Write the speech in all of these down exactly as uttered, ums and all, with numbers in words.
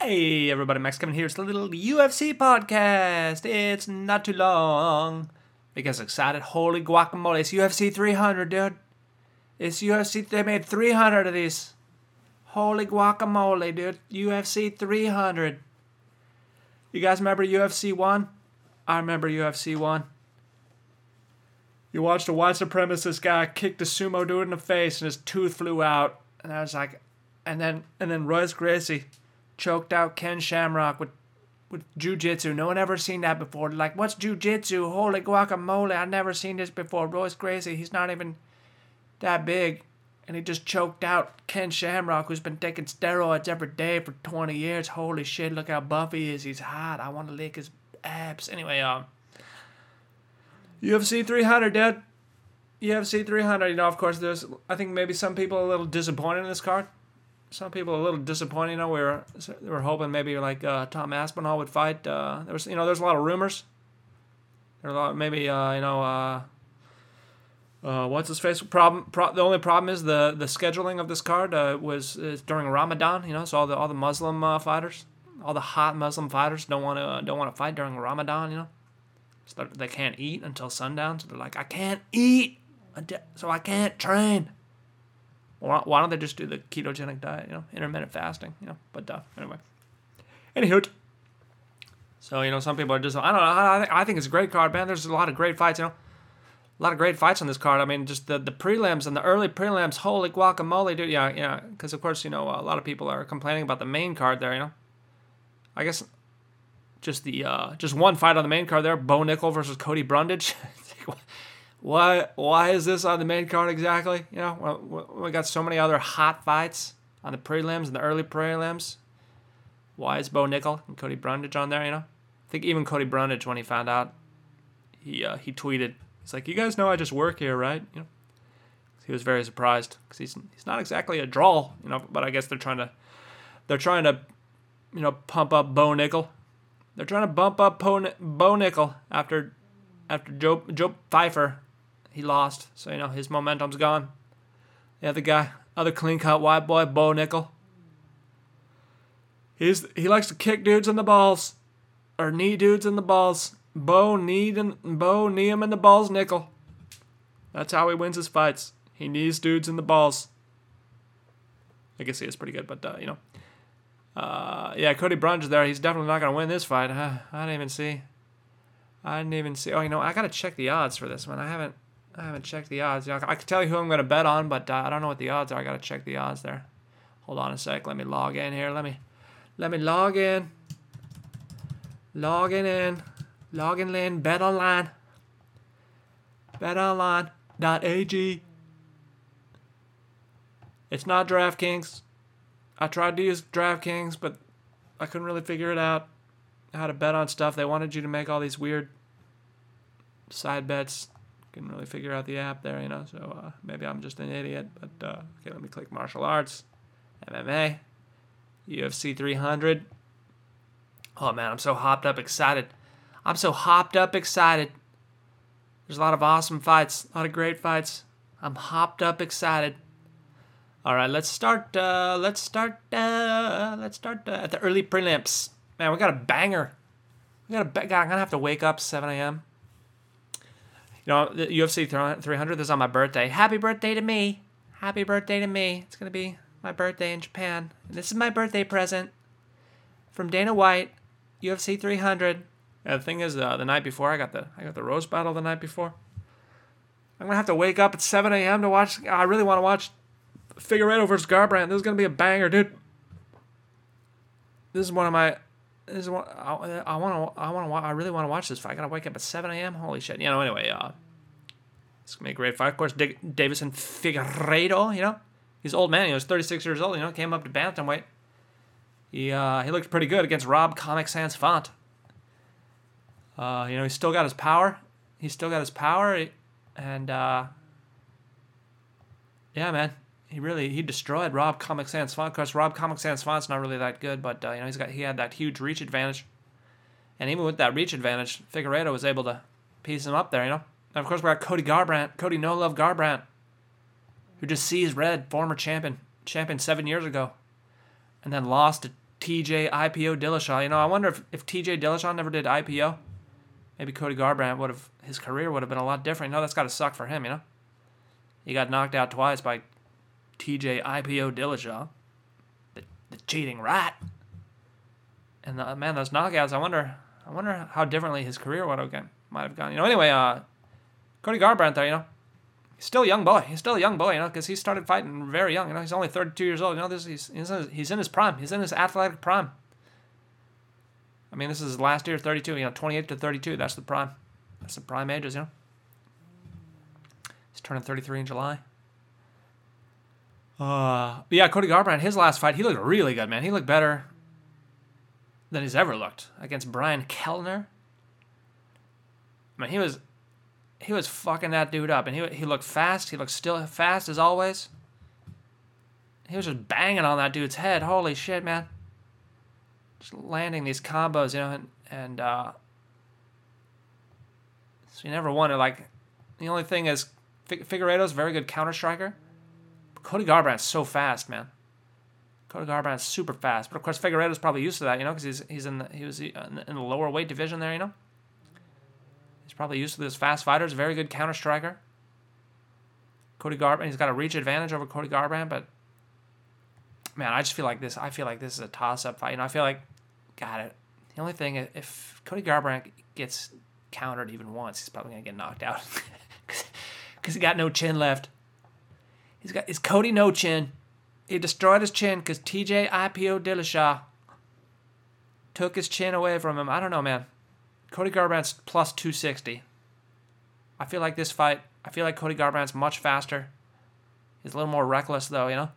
Hey everybody, Max coming here. It's a little U F C podcast. It's not too long. Because excited. Holy guacamole. It's U F C three hundred, dude. It's U F C. They made three hundred of these. Holy guacamole, dude. U F C three hundred. You guys remember U F C one? I remember U F C one. You watched a white supremacist guy kick the sumo dude in the face and his tooth flew out. And I was like, and then and then Royce Gracie choked out Ken Shamrock with with jiu-jitsu. No one ever seen that before. Like, what's jiu-jitsu? Holy guacamole, I've never seen this before. Royce Gracie, he's not even that big. And he just choked out Ken Shamrock, who's been taking steroids every day for twenty years. Holy shit, look how buff he is. He's hot. I want to lick his abs. Anyway, um, U F C three hundred, dude. U F C three hundred, you know, of course, there's, I think maybe some people are a little disappointed in this card. Some people are a little disappointed. You know, we were we were hoping maybe like uh, Tom Aspinall would fight. Uh, there was, you know, there's a lot of rumors. There were a lot, maybe uh, you know, uh, uh, what's his face? Problem. Pro- the only problem is the, the scheduling of this card uh, was is during Ramadan. You know, so all the all the Muslim uh, fighters, all the hot Muslim fighters don't want to uh, don't want to fight during Ramadan. You know, so they can't eat until sundown. So they're like, I can't eat, until, so I can't train. Why don't they just do the ketogenic diet, you know, intermittent fasting, you know, but uh, anyway. Anywho, so, you know, some people are just, I don't know, I think, I think it's a great card, man. There's a lot of great fights, you know, a lot of great fights on this card. I mean, just the, the prelims and the early prelims, holy guacamole, dude, yeah, yeah, because, of course, you know, a lot of people are complaining about the main card there, you know. I guess just the, uh, just one fight on the main card there, Bo Nickel versus Cody Brundage. Why why is this on the main card exactly? You know, we got so many other hot fights on the prelims and the early prelims. Why is Bo Nickel and Cody Brundage on there, you know? I think even Cody Brundage, when he found out, he uh, he tweeted, he's like, you guys know I just work here, right? You know, he was very surprised because he's he's not exactly a draw, you know, but I guess they're trying to, they're trying to, you know, pump up Bo Nickel. They're trying to bump up Bo, Bo Nickel after, after Joe, Joe Pfeiffer. He lost, so, you know, his momentum's gone. The other guy, other clean-cut white boy, Bo Nickel. He's He likes to kick dudes in the balls, or knee dudes in the balls. Bo knee, and, Bo knee him in the balls, Nickel. That's how he wins his fights. He knees dudes in the balls. I guess he is pretty good, but, uh, you know. Uh, yeah, Cody Brundage there, he's definitely not going to win this fight. Uh, I didn't even see. I didn't even see. Oh, you know, I got to check the odds for this one. I haven't. I haven't checked the odds. I can tell you who I'm going to bet on, but uh, I don't know what the odds are. I got to check the odds there. Hold on a sec. Let me log in here. Let me let me log in. Logging in. Logging in. Bet online. bet online dot a g. It's not DraftKings. I tried to use DraftKings, but I couldn't really figure it out. How to bet on stuff. They wanted you to make all these weird side bets. Couldn't really figure out the app there, you know, so uh, maybe I'm just an idiot, but, uh, okay, let me click martial arts, M M A, U F C three hundred. Oh, man, I'm so hopped up excited. I'm so hopped up excited. There's a lot of awesome fights, a lot of great fights. I'm hopped up excited. All right, let's start, uh, let's start, uh, let's start uh, at the early prelims. Man, we got a banger. We got a ba- God, I'm going to have to wake up seven a.m. You know, the U F C three hundred is on my birthday. Happy birthday to me. Happy birthday to me. It's going to be my birthday in Japan. And this is my birthday present from Dana White, U F C three hundred. And the thing is, uh, the night before, I got the I got the roast battle the night before. I'm going to have to wake up at seven a.m. to watch. I really want to watch Figueiredo versus Garbrandt. This is going to be a banger, dude. This is one of my... This is what I, I want to. I want to. I really want to watch this fight. I gotta wake up at seven a.m. Holy shit! You know. Anyway, uh, it's gonna be a great fight. Of course, D- Davison Figueiredo. You know, he's an old man. He was thirty-six years old. You know, came up to bantamweight. He uh, he looked pretty good against Rob Comic Sans Font. Uh, you know, he's still got his power. He's still got his power, and uh, yeah, man. He really he destroyed Rob Comic Sans Font. Of course, Rob Comic Sans Font's not really that good, but uh, you know he's got he had that huge reach advantage, and even with that reach advantage, Figueiredo was able to piece him up there. You know, and of course we got Cody Garbrandt, Cody No Love Garbrandt, who just sees red, former champion, champion seven years ago, and then lost to T J I P O Dillashaw. You know, I wonder if, if T J Dillashaw never did I P O, maybe Cody Garbrandt would have, his career would have been a lot different. You know, that's got to suck for him, you know? He got knocked out twice by T J I P O Dillashaw, the, the cheating rat. And the, man, those knockouts, I wonder I wonder how differently his career would have gone, might have gone. You know, anyway, uh, Cody Garbrandt there, you know, he's still a young boy. He's still a young boy, you know, because he started fighting very young. You know, he's only thirty-two years old. You know, this he's he's in, his, he's in his prime. He's in his athletic prime. I mean, this is his last year, thirty-two. You know, twenty-eight to thirty-two. That's the prime. That's the prime ages. You know, he's turning thirty-three in July. Uh, but yeah, Cody Garbrandt, his last fight, he looked really good, man. He looked better than he's ever looked against Brian Kellner. I mean, he was he was fucking that dude up, and he he looked fast. He looked still fast as always. He was just banging on that dude's head. Holy shit, man! Just landing these combos, you know, and and uh, so you never wonder. Like, the only thing is, Figueiredo's a very good counter striker. But Cody Garbrandt's so fast, man. Cody Garbrandt's super fast, but of course Figueiredo's probably used to that, you know, because he's he's in the, he was in the lower weight division there, you know. He's probably used to those fast fighters. Very good counter striker. Cody Garbrandt, he's got a reach advantage over Cody Garbrandt, but man, I just feel like this. I feel like this is a toss-up fight. You know, I feel like, got it. The only thing, if Cody Garbrandt gets countered even once, he's probably gonna get knocked out because he got no chin left. He's got is Cody no chin. He destroyed his chin because T J I P O Dillashaw took his chin away from him. I don't know, man. Cody Garbrandt's plus two sixty. I feel like this fight, I feel like Cody Garbrandt's much faster. He's a little more reckless, though, you know?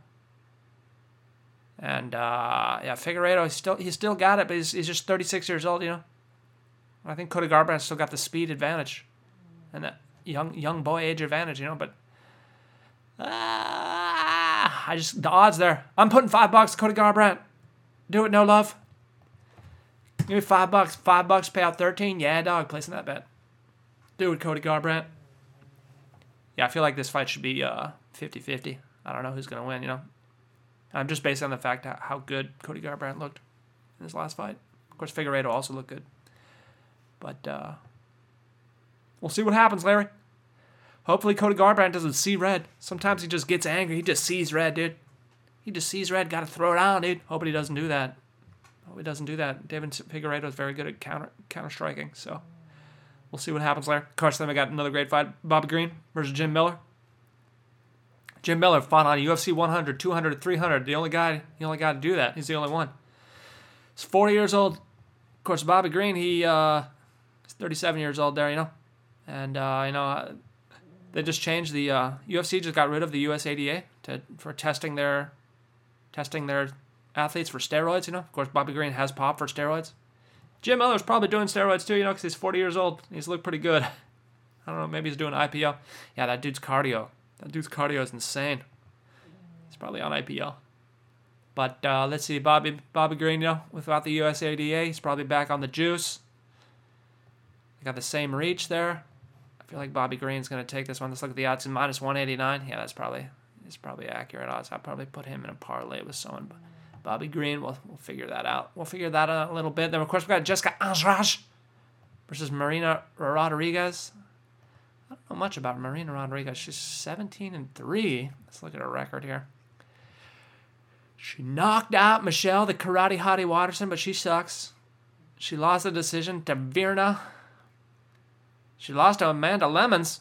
And, uh, yeah, Figueiredo, he's still, he's still got it, but he's, he's just thirty-six years old, you know? I think Cody Garbrandt's still got the speed advantage and that young young boy age advantage, you know? But, ah, I just, the odds there. I'm putting five bucks, Cody Garbrandt. Do it, no love. Give me five bucks. Five bucks, pay out thirteen. Yeah, dog, placing that bet. Do it, Cody Garbrandt. Yeah, I feel like this fight should be uh fifty-fifty. I don't know who's going to win, you know? I'm just based on the fact how good Cody Garbrandt looked in his last fight. Of course, Figueiredo also looked good. But uh, we'll see what happens, Larry. Hopefully Cody Garbrandt doesn't see red. Sometimes he just gets angry. He just sees red, dude. He just sees red. Got to throw it on, dude. Hope he doesn't do that. Hope he doesn't do that. David Figueiredo is very good at counter counter striking, so we'll see what happens there. Of course, then we got another great fight. Bobby Green versus Jim Miller. Jim Miller fought on U F C one hundred, two hundred, three hundred. The only guy, the only guy to do that. He's the only one. He's forty years old. Of course, Bobby Green, he uh, he's thirty-seven years old there, you know. And, uh, you know, they just changed the, uh, U F C just got rid of the U S A D A to for testing their, testing their athletes for steroids, you know. Of course, Bobby Green has popped for steroids. Jim Miller's probably doing steroids too, you know, because he's forty years old. He's looked pretty good. I don't know, maybe he's doing I P O. Yeah, that dude's cardio. That dude's cardio is insane. He's probably on I P O. But uh, let's see, Bobby Bobby Green, you know, without the U S A D A, he's probably back on the juice. He got the same reach there. I feel like Bobby Green's going to take this one. Let's look at the odds in minus one eighty-nine. Yeah, that's probably that's probably accurate odds. I'll probably put him in a parlay with someone. Bobby Green, we'll, we'll figure that out. We'll figure that out a little bit. Then, of course, we got Jessica Andrade versus Marina Rodriguez. I don't know much about Marina Rodriguez. She's seventeen and three. Let's look at her record here. She knocked out Michelle, the Karate Hottie Watterson, but she sucks. She lost the decision to Virna. She lost to Amanda Lemons.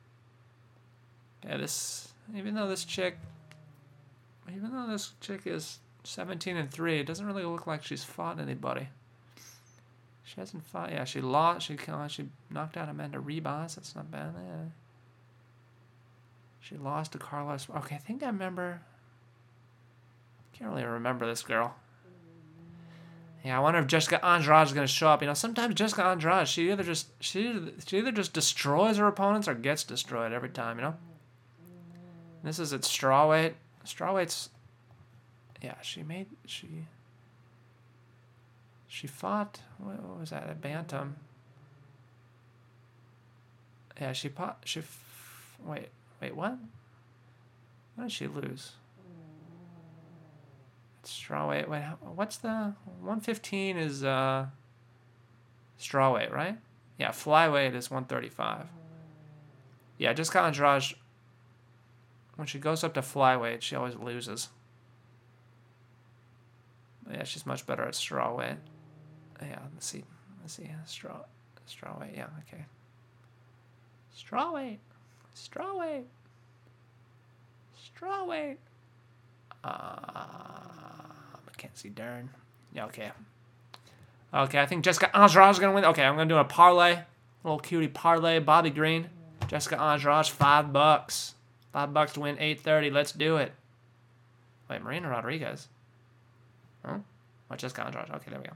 Yeah, this, even though this chick, even though this chick is seventeen and three, it doesn't really look like she's fought anybody. She hasn't fought. Yeah, she lost. She she knocked out Amanda Ribas. That's not bad. Yeah. She lost to Carlos. Okay, I think I remember. Can't really remember this girl. Yeah, I wonder if Jessica Andrade is gonna show up. You know, sometimes Jessica Andrade, she either just she either, she either just destroys her opponents or gets destroyed every time. You know. This is at strawweight. Strawweight's. Yeah, she made she. She fought. What was that? A bantam. Yeah, she fought. She. Wait, wait, what? What did she lose? Strawweight. Wait, what's the one fifteen is uh strawweight, right? Yeah, flyweight is one thirty-five. Yeah, Jessica Andrade, when she goes up to flyweight, she always loses. Yeah, she's much better at strawweight. Yeah, let's see. Let's see. Straw strawweight, yeah, okay. Strawweight. Strawweight. Strawweight. Uh, Mackenzie Dern. Yeah, okay. Okay, I think Jessica Andrade is going to win. Okay, I'm going to do a parlay. A little cutie parlay. Bobby Green. Jessica Andrade, five bucks. Five bucks to win eight thirty. Let's do it. Wait, Marina Rodriguez. Huh? Oh, Jessica Andrade. Okay, there we go.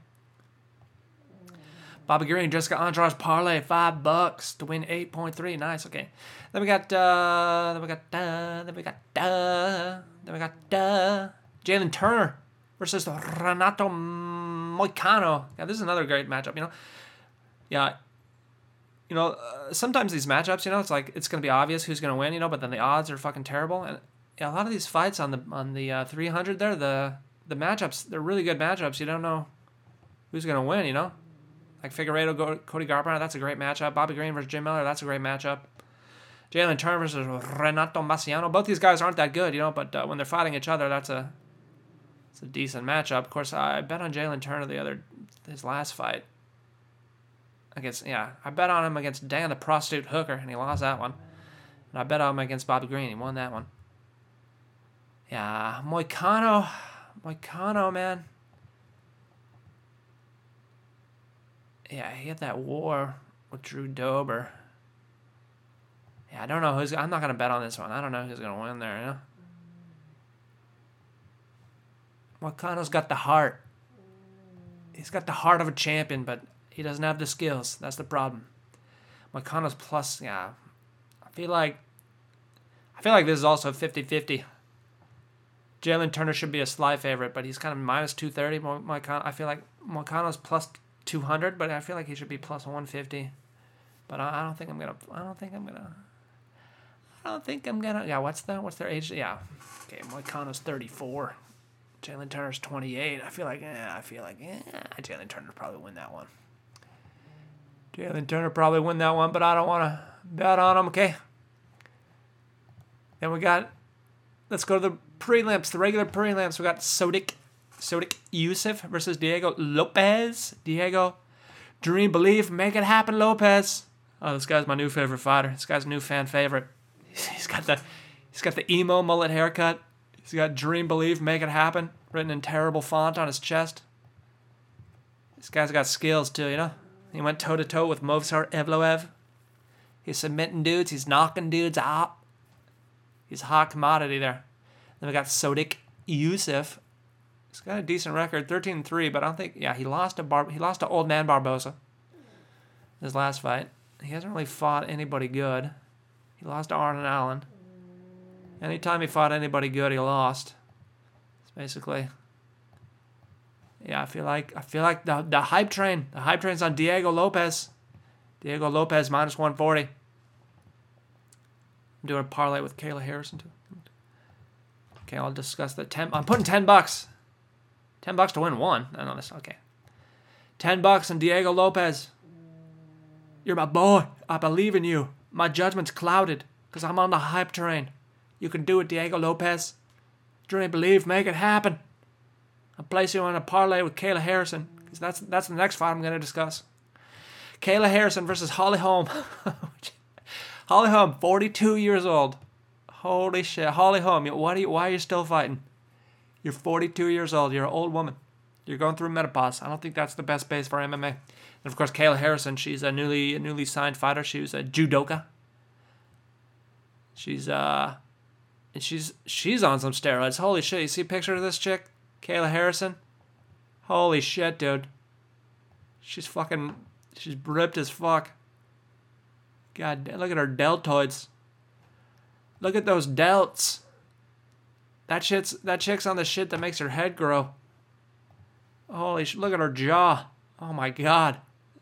Bobby Green, Jessica Andrade parlay, five bucks to win eight point three. Nice. Okay. Then we got. Uh, then we got. Uh, then we got. Uh, then we got. Uh, Jalen Turner versus Renato Moicano. Yeah, this is another great matchup. You know. Yeah. You know, uh, sometimes these matchups, you know, it's like it's gonna be obvious who's gonna win, you know, but then the odds are fucking terrible. And yeah, a lot of these fights on the on the uh, three hundred there, the the matchups, they're really good matchups. You don't know who's gonna win, you know. Like Figueiredo, go, Cody Garbrandt, that's a great matchup. Bobby Green versus Jim Miller, that's a great matchup. Jalen Turner versus Renato Maciano. Both these guys aren't that good, you know, but uh, when they're fighting each other, that's a it's a decent matchup. Of course, I bet on Jalen Turner the other his last fight. Against yeah, I bet on him against Dan the Prostitute Hooker, and he lost that one. And I bet on him against Bobby Green, he won that one. Yeah, Moicano, Moicano, man. Yeah, he had that war with Drew Dober. Yeah, I don't know who's. I'm not gonna bet on this one. I don't know who's gonna win there. You know, Moicano's got the heart. He's got the heart of a champion, but he doesn't have the skills. That's the problem. Moicano's plus. Yeah, I feel like. I feel like this is also fifty-fifty. Jalen Turner should be a sly favorite, but he's kind of minus two thirty. Moicano. I feel like Moicano's plus two hundred, but I feel like he should be plus one fifty. But I, I don't think I'm gonna. I don't think I'm gonna. I don't think I'm gonna. Yeah, what's the what's their age? Yeah, okay. Moicano's thirty-four. Jalen Turner's twenty-eight. I feel like. Yeah, I feel like. Yeah, Jalen Turner probably win that one. Jalen Turner probably win that one, but I don't want to bet on him. Okay. Then we got. Let's go to the prelims. The regular prelims. We got Sodiq. Sodiq Yusuff versus Diego Lopez. Diego, dream, believe, make it happen, Lopez. Oh, this guy's my new favorite fighter. This guy's a new fan favorite. He's got the, he's got the emo mullet haircut. He's got dream, believe, make it happen written in terrible font on his chest. This guy's got skills too, you know. He went toe to toe with Movsar Evloev. He's submitting dudes. He's knocking dudes out. He's a hot commodity there. Then we got Sodiq Yusuff. He's got a decent record, thirteen and three, but I don't think. Yeah, he lost to Bar. He lost to Old Man Barboza. His last fight. He hasn't really fought anybody good. He lost to Arden Allen. Anytime he fought anybody good, he lost. It's basically. Yeah, I feel like I feel like the the hype train. The hype train's on Diego Lopez. Diego Lopez minus one forty. I'm doing a parlay with Kayla Harrison too. Okay, I'll discuss the ten. I'm putting ten bucks. Ten bucks to win one. I know this. Okay. Ten bucks on Diego Lopez. You're my boy. I believe in you. My judgment's clouded because I'm on the hype train. You can do it, Diego Lopez. Dream, believe, make it happen. I'll place you on a parlay with Kayla Harrison because that's that's the next fight I'm going to discuss. Kayla Harrison versus Holly Holm. Holly Holm, forty-two years old. Holy shit, Holly Holm, what are you, why are you still fighting? You're forty-two years old. You're an old woman. You're going through menopause. I don't think that's the best base for M M A. And of course, Kayla Harrison, she's a newly a newly signed fighter. She was a judoka. She's uh, and she's she's on some steroids. Holy shit! You see a picture of this chick, Kayla Harrison? Holy shit, dude. She's fucking. She's ripped as fuck. God, look at her deltoids. Look at those delts. That shit's that chick's on the shit that makes her head grow. Holy shit! Look at her jaw. Oh my god.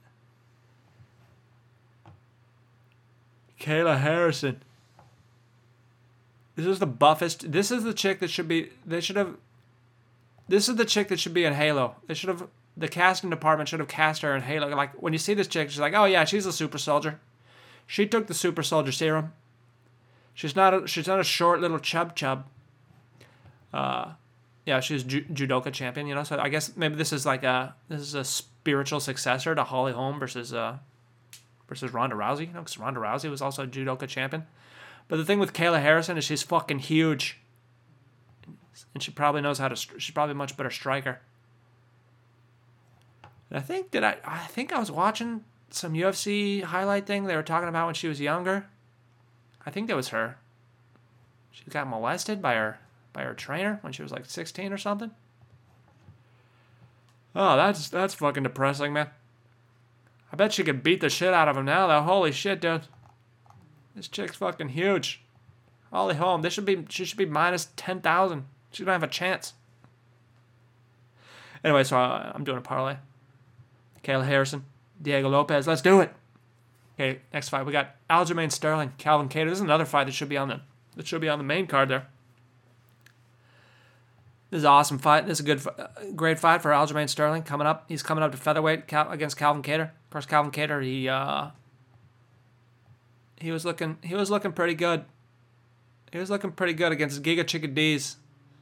Kayla Harrison. This is the buffest. This is the chick that should be. They should have. This is the chick that should be in Halo. They should have the casting department should have cast her in Halo. Like when you see this chick, she's like, oh yeah, she's a super soldier. She took the super soldier serum. She's not a, she's not a short little chub chub. Uh, yeah, she's ju- judoka champion, you know. So I guess maybe this is like a this is a spiritual successor to Holly Holm versus uh versus Ronda Rousey, you know, because Ronda Rousey was also a judoka champion. But the thing with Kayla Harrison is she's fucking huge, and she probably knows how to. She's probably a much better striker. And I think that I I think I was watching some U F C highlight thing they were talking about when she was younger. I think that was her. She got molested by her by her trainer when she was like sixteen or something. Oh, that's that's fucking depressing, man. I bet she could beat the shit out of him now, though. Holy shit, dude. This chick's fucking huge. Holly Holm, this should be she should be minus ten thousand. She don't have a chance. Anyway, so I, I'm doing a parlay. Kayla Harrison, Diego Lopez, let's do it. Okay, next fight we got Aljamain Sterling, Calvin Kattar. This is another fight that should be on the that should be on the main card there. This is an awesome fight. This is a good, uh, great fight for Aljamain Sterling coming up. He's coming up to featherweight Cal- against Calvin Kattar. Of course, Calvin Kattar, he uh, he was looking he was looking pretty good. He was looking pretty good against Giga Chikadze.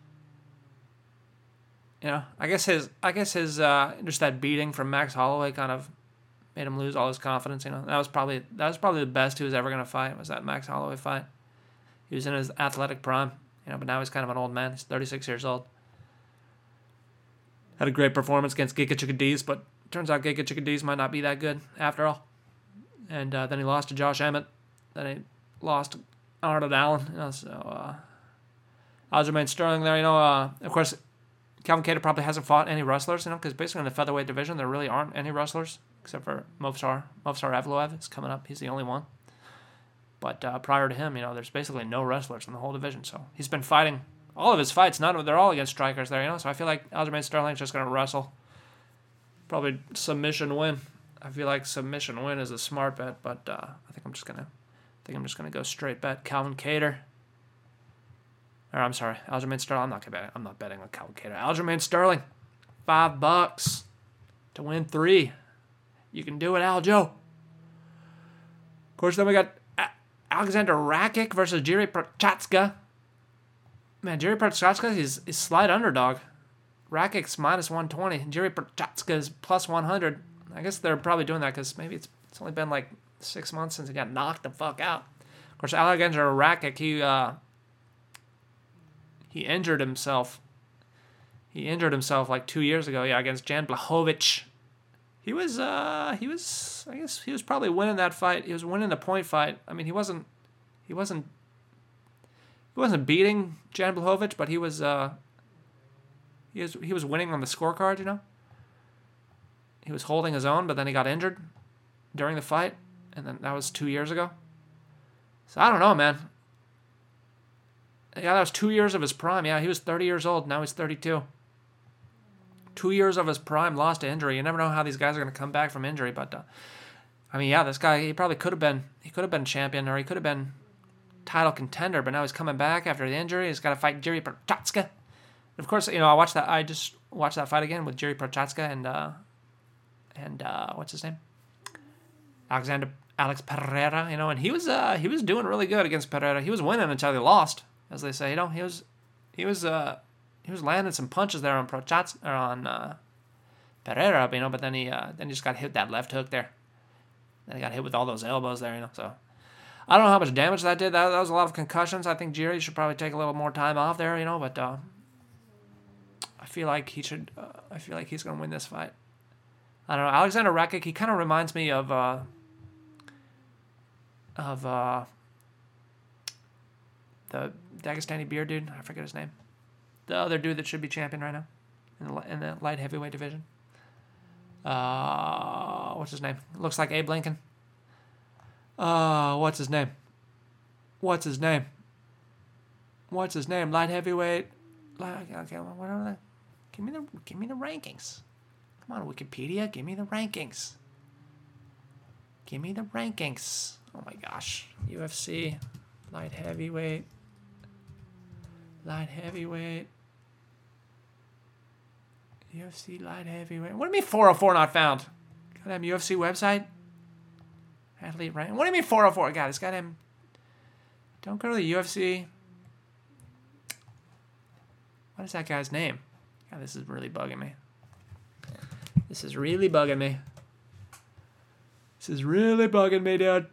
You know, I guess his I guess his uh, just that beating from Max Holloway kind of made him lose all his confidence. You know, that was probably that was probably the best he was ever gonna fight. Was that Max Holloway fight? He was in his athletic prime. You know, but now he's kind of an old man. He's thirty-six years old. Had a great performance against Giga Chikadze, but turns out Giga Chikadze might not be that good after all. And uh, then he lost to Josh Emmett. Then he lost to Arnold Allen. You know, so uh, Aljamain Sterling there. You know, uh, of course, Calvin Kattar probably hasn't fought any wrestlers. You know, because basically in the featherweight division there really aren't any wrestlers except for Movsar Movsar Evloev is coming up. He's the only one. But uh, prior to him, you know, there's basically no wrestlers in the whole division. So he's been fighting. All of his fights, none of they're all against strikers there, you know. So I feel like Aljamain Sterling's just gonna wrestle, probably submission win. I feel like submission win is a smart bet, but uh, I think I'm just gonna, I think I'm just gonna go straight bet Calvin Kattar. Or I'm sorry, Aljamain Sterling. I'm not gonna bet. I'm not betting on Calvin Kattar. Aljamain Sterling, five bucks to win three. You can do it, Aljo. Of course, then we got Alexander Rakic versus Jiri Prochazka. Man, Jiri Prochazka is is slight underdog. Rakic's minus one twenty. Jiri Prochazka is plus one hundred. I guess they're probably doing that because maybe it's it's only been like six months since he got knocked the fuck out. Of course, Alexander Rakic, he uh, he injured himself. He injured himself like two years ago, yeah, against Jan Blachowicz. He was uh he was I guess he was probably winning that fight. He was winning the point fight. I mean, he wasn't he wasn't He wasn't beating Jan Blachowicz, but he was uh, he was he was winning on the scorecard, you know. He was holding his own, but then he got injured during the fight, and then that was two years ago. So I don't know, man. Yeah, that was two years of his prime. Yeah, he was thirty years old. Now he's thirty-two. Two years of his prime lost to injury. You never know how these guys are going to come back from injury, but uh, I mean, yeah, this guy he probably could have been he could have been champion, or he could have been title contender, but now he's coming back after the injury. He's got to fight Jiri Prochazka. Of course, you know I watched that. I just watched that fight again with Jiri Prochazka and uh, and uh, what's his name, Alexander Alex Pereira. You know, and he was uh, he was doing really good against Pereira. He was winning until he lost, as they say. You know, he was he was uh, he was landing some punches there on Prochazka or on uh, Pereira. You know, but then he uh, then he just got hit with that left hook there. Then he got hit with all those elbows there. You know, so. I don't know how much damage that did. That, that was a lot of concussions. I think Jiri should probably take a little more time off there, you know. But uh, I feel like he should. Uh, I feel like he's gonna win this fight. I don't know. Alexander Rakic. He kind of reminds me of uh, of uh, the Dagestani beer dude. I forget his name. The other dude that should be champion right now in the, in the light heavyweight division. Uh, what's his name? Looks like Abe Lincoln. Uh, what's his name? What's his name? What's his name? Light heavyweight. Light, okay, whatever that. Give me the give me the rankings. Come on, Wikipedia, give me the rankings. Give me the rankings. Oh my gosh. U F C, light heavyweight. Light heavyweight. U F C light heavyweight. What do you mean four oh four not found? Goddamn U F C website. Athlete rank. What do you mean four oh four? God, it's goddamn. Don't go to the U F C. What is that guy's name? God, this is really bugging me. This is really bugging me. This is really bugging me, dude.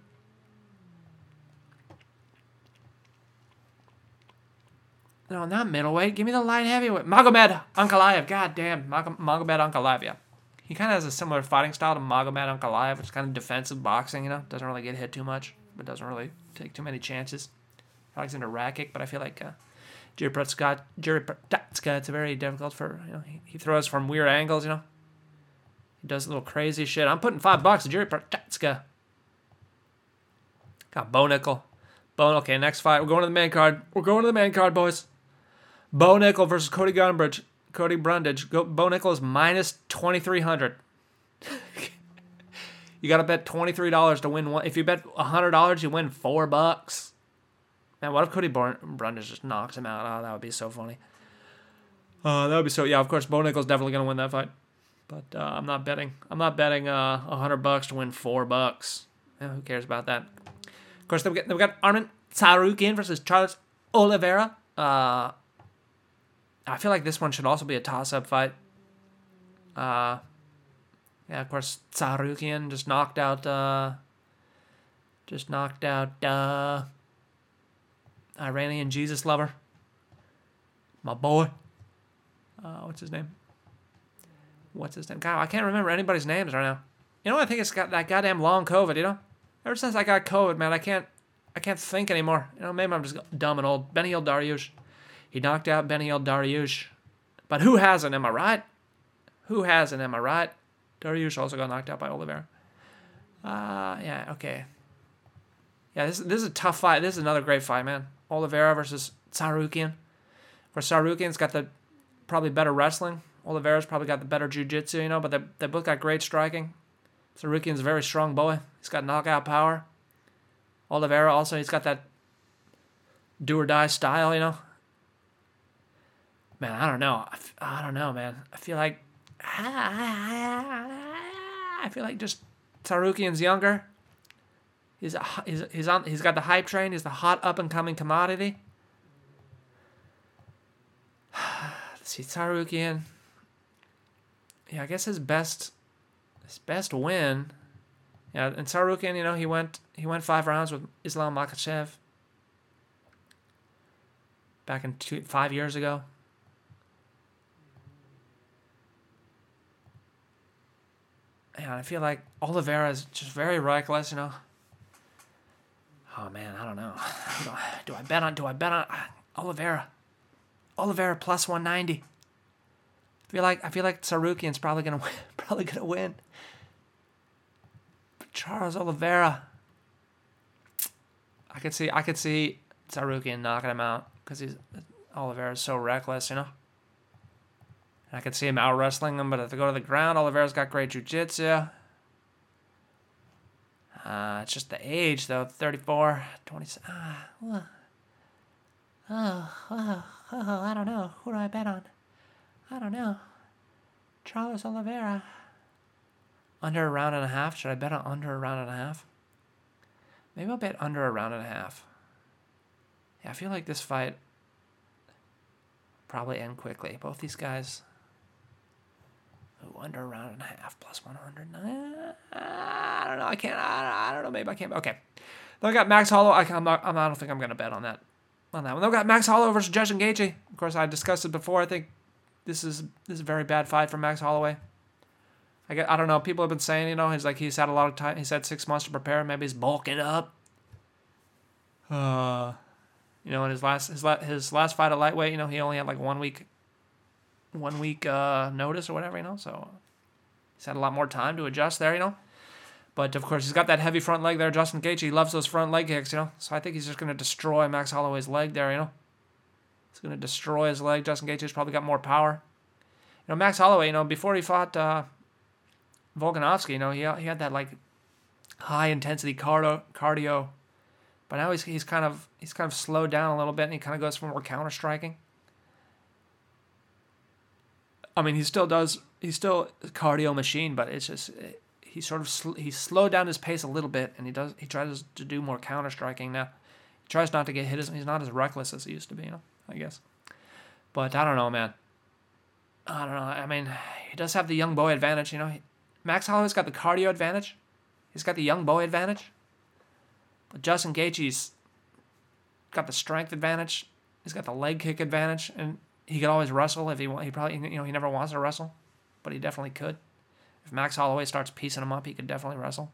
No, not middleweight. Give me the light heavyweight. Magomed Ankalaev. God damn. Mag- Magomed Ankalaev, yeah. He kind of has a similar fighting style to Magomed Ankalaev, which is kind of defensive boxing, you know? Doesn't really get hit too much, but doesn't really take too many chances. Alexander Rakic, but I feel like uh, Jerry Protska, Jerry Protska, it's very difficult for, you know, he, he throws from weird angles, you know? He does a little crazy shit. I'm putting five bucks to Jerry Protska. Got Bo Nickel. Bo, okay, next fight. We're going to the main card. We're going to the main card, boys. Bo Nickel versus Cody Gunbridge. Cody Brundage. Go, Bo Nickel is minus twenty-three hundred. You got to bet twenty-three dollars to win one. If you bet one hundred dollars, you win four bucks. Man, what if Cody Brundage just knocks him out? Oh, that would be so funny. Uh, that would be so... Yeah, of course, Bo Nickel's definitely going to win that fight. But uh, I'm not betting. I'm not betting uh, one hundred bucks to win four bucks. Yeah, who cares about that? Of course, then we got, then we got Arman Tsarukyan versus Charles Oliveira. Uh... I feel like this one should also be a toss-up fight. Uh, yeah, of course, Tsarukyan just knocked out, uh, just knocked out, uh, Iranian Jesus lover. My boy. Uh, what's his name? What's his name? God, I can't remember anybody's names right now. You know, I think it's got that goddamn long COVID, you know? Ever since I got COVID, man, I can't, I can't think anymore. You know, maybe I'm just dumb and old. Beneil Dariush. He knocked out Beneil Dariush. But who hasn't, am I right? Who hasn't, am I right? Dariush also got knocked out by Oliveira. Uh, yeah, okay. Yeah, this, this is a tough fight. This is another great fight, man. Oliveira versus Tsarukyan. For Tsarukyan's got the probably better wrestling. Oliveira's probably got the better jiu-jitsu, you know, but they, they both got great striking. Tsarukyan's a very strong boy. He's got knockout power. Oliveira also, he's got that do-or-die style, you know. Man, I don't know. I don't know, man. I feel like I feel like just Tsarukyan's younger. He's a, he's he's on. He's got the hype train. He's the hot up and coming commodity. Let's see, Tsarukyan. Yeah, I guess his best his best win. Yeah, and Tsarukyan, you know, he went he went five rounds with Islam Makhachev back in two, five years ago. And I feel like Oliveira is just very reckless, you know. Oh man, I don't know. Do I, do I bet on? Do I bet on Oliveira? Oliveira plus one ninety. I feel like I feel like Tsarukyan's probably gonna win, probably gonna win. But Charles Oliveira, I could see I could see Tsarukyan knocking him out because he's Oliveira's so reckless, you know. I could see him out wrestling him, but if they go to the ground, Oliveira's got great jiu-jitsu. Uh, it's just the age, though. thirty-four, twenty. Ah, uh, oh, oh, oh, I don't know. Who do I bet on? I don't know. Charles Oliveira. Under a round and a half? Should I bet on under a round and a half? Maybe I'll bet under a round and a half. Yeah, I feel like this fight probably end quickly. Both these guys. Ooh, under a round and a half, plus one hundred. I don't know. I can't. I don't know. Maybe I can't. Okay. Then we got Max Holloway. I, I'm not, I'm, I don't think I'm going to bet on that. On that one. Then we got Max Holloway versus Justin Gaethje. Of course, I discussed it before. I think this is this is a very bad fight for Max Holloway. I get. I don't know. People have been saying, you know, he's like he's had a lot of time. He's had six months to prepare. Maybe he's bulking up. Uh, you know, in his last his la- his last fight at lightweight, you know, he only had like one week. One week uh, notice or whatever, you know, so he's had a lot more time to adjust there, you know. But, of course, he's got that heavy front leg there. Justin Gaethje, he loves those front leg kicks, you know. So I think he's just going to destroy Max Holloway's leg there, you know. He's going to destroy his leg. Justin Gaethje's probably got more power. You know, Max Holloway, you know, before he fought uh, Volkanovski, you know, he, he had that, like, high-intensity cardio, cardio. But now he's he's kind of he's kind of slowed down a little bit, and he kind of goes for more counter-striking. I mean, he still does. He's still a cardio machine, but it's just he sort of sl- he slowed down his pace a little bit, and he does he tries to do more counter striking now. He tries not to get hit. As, he's not as reckless as he used to be, you know. I guess, but I don't know, man. I don't know. I mean, he does have the young boy advantage, you know. He, Max Holloway's got the cardio advantage. He's got the young boy advantage. But Justin Gaethje's got the strength advantage. He's got the leg kick advantage, and he could always wrestle if he want. He probably, you know, he never wants to wrestle, but he definitely could. If Max Holloway starts piecing him up, he could definitely wrestle.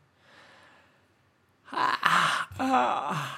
I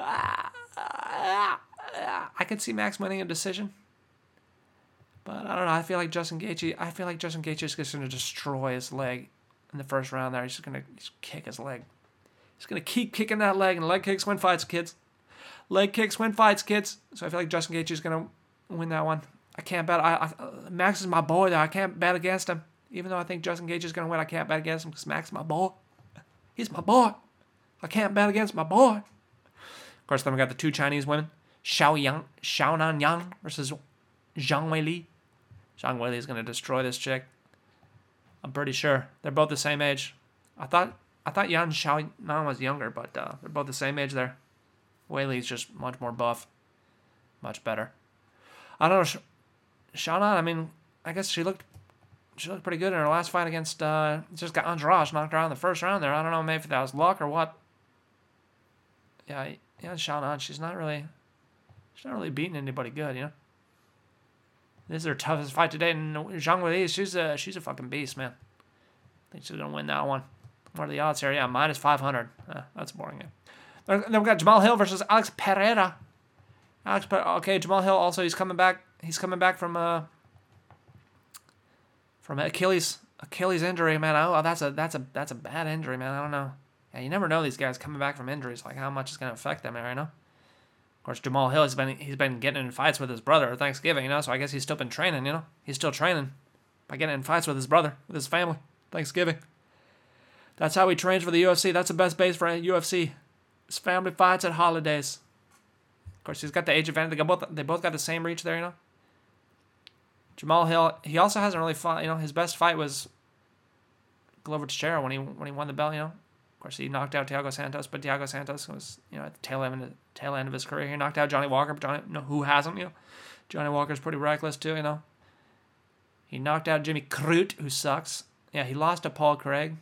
could see Max winning a decision. But I don't know. I feel like Justin Gaethje. I feel like Justin Gaethje is just going to destroy his leg in the first round. There, he's just going to kick his leg. He's going to keep kicking that leg, and leg kicks win fights, kids. Leg kicks win fights, kids. So I feel like Justin Gaethje is going to win that one. I can't bet. I, I Max is my boy, though. I can't bet against him. Even though I think Justin Gaethje is going to win, I can't bet against him because Max is my boy. He's my boy. I can't bet against my boy. Of course, then we got the two Chinese women, Xiao Yang, Xiaonan Yang versus Zhang Weili. Zhang Weili is going to destroy this chick. I'm pretty sure. They're both the same age. I thought I thought Yan Xiaonan was younger, but uh, they're both the same age there. Weili's just much more buff. Much better. I don't know. Xiaonan, I mean, I guess she looked she looked pretty good in her last fight against uh, just got Andrade, knocked her out in the first round there. I don't know, maybe if that was luck or what. Yeah, yeah, Xiaonan, she's not really she's not really beating anybody good, you know. This is her toughest fight today, and Zhang Weili, she's a she's a fucking beast, man. I think she's gonna win that one. What are the odds here? Yeah, minus five hundred. Uh, that's a boring game. Then we got Jamal Hill versus Alex Pereira. Alex, okay, Jamal Hill also he's coming back. He's coming back from uh from Achilles Achilles injury, man. Oh, that's a that's a that's a bad injury, man. I don't know. Yeah, you never know these guys coming back from injuries, like how much it's gonna affect them, right now. Of course, Jamal Hill has been he's been getting in fights with his brother at Thanksgiving, you know. So I guess he's still been training, you know. He's still training by getting in fights with his brother, with his family. Thanksgiving. That's how he trains for the U F C. That's the best base for a U F C. It's family fights at holidays. Of course, he's got the age advantage. They both they both got the same reach there, you know. Jamal Hill. He also hasn't really fought. You know, his best fight was Glover Teixeira when he when he won the belt, you know. Of course, he knocked out Thiago Santos, but Thiago Santos was, you know, at the tail end of, the tail end of his career. He knocked out Johnny Walker, but Johnny, no, who hasn't, you know? Johnny Walker's pretty reckless, too, you know? He knocked out Jimmy Crute, who sucks. Yeah, he lost to Paul Craig.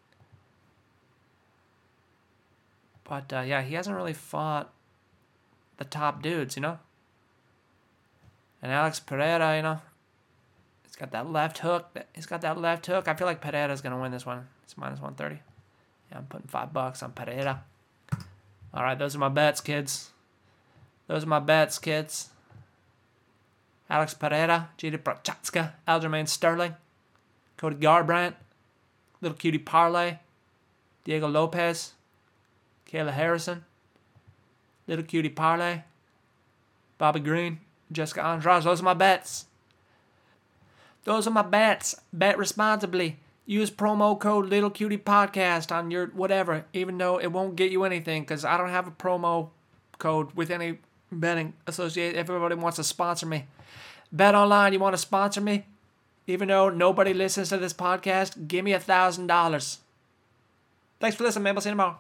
But, uh, yeah, he hasn't really fought the top dudes, you know? And Alex Pereira, you know? He's got that left hook. He's got that left hook. I feel like Pereira's going to win this one. It's minus one thirty. Yeah, I'm putting five bucks on Pereira. All right, those are my bets, kids. Those are my bets, kids. Alex Pereira, Jiri Prochazka, Aljamain Sterling, Cody Garbrandt, Little Cutie Parlay, Diego Lopez, Kayla Harrison, Little Cutie Parlay, Bobby Green, Jessica Andrade. Those are my bets. Those are my bets. Bet responsibly. Use promo code Little Cutie Podcast on your whatever, even though it won't get you anything because I don't have a promo code with any betting associated. Everybody wants to sponsor me. Bet online, you want to sponsor me? Even though nobody listens to this podcast, give me a thousand dollars. Thanks for listening, man. We'll see you tomorrow.